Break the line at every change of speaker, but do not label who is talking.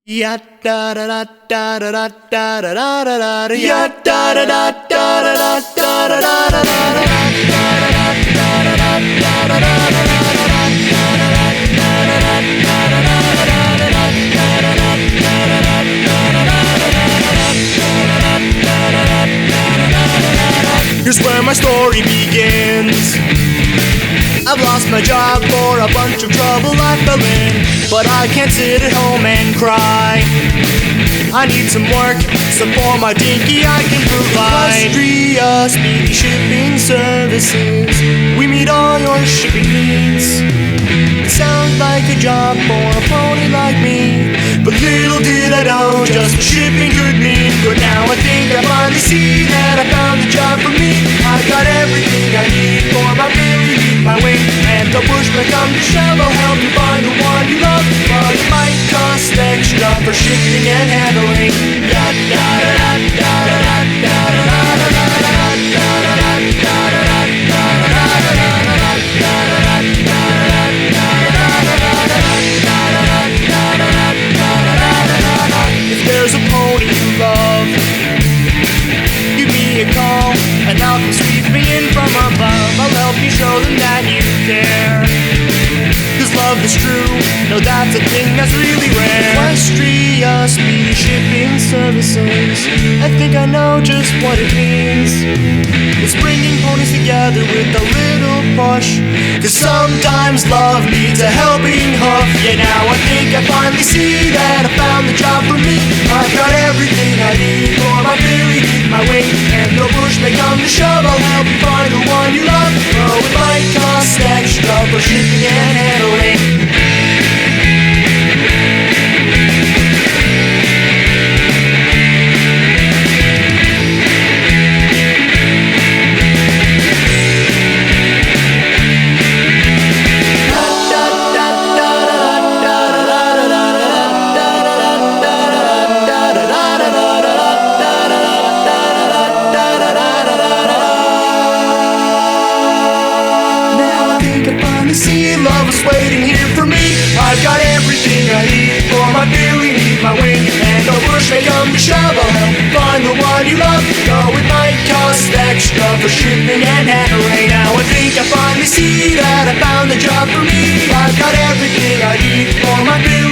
Ya da da da da da da da da da da ya da da da da da da da da Here's where my story begins. I've lost my job for a bunch of trouble I fell in, but I can't sit at home and cry. I need some work, so for my dinky I can provide Austria Speedy Shipping Services. We meet all your shipping needs. It sounds like a job for a pony like me, but little did I know just what shipping could mean. But now I think I finally see that I found the job for me. I got everything I need for my Billy, my wing, and the bushman come to shove. I'll help you find the one you love, but it might cost extra for shipping and handling. Da da da da da da da da da. If there's a pony you love, give me a call and I'll come sweeping in from above. I'll help you show them that you care, 'cause love is true, no, that's a thing that's really rare. Austria Speedy Shipping Services, I think I know just what it means. It's bringing ponies together with a little push, 'cause sometimes love needs a helping hoof. Yeah, now I think I finally see that I found the job for me. I've got everything I need for my Billy, my wing, and the bush may come to shove. I'll help you find the one you love, though it might cost extra for shipping and handling. See, love is waiting here for me. I've got everything I need for my Billy, my wing, and the bush may come to shove. I'll help you find the one you love, though it might cost extra for shipping and handling. Now I think I finally see that I found the job for me. I've got everything I need for my Billy,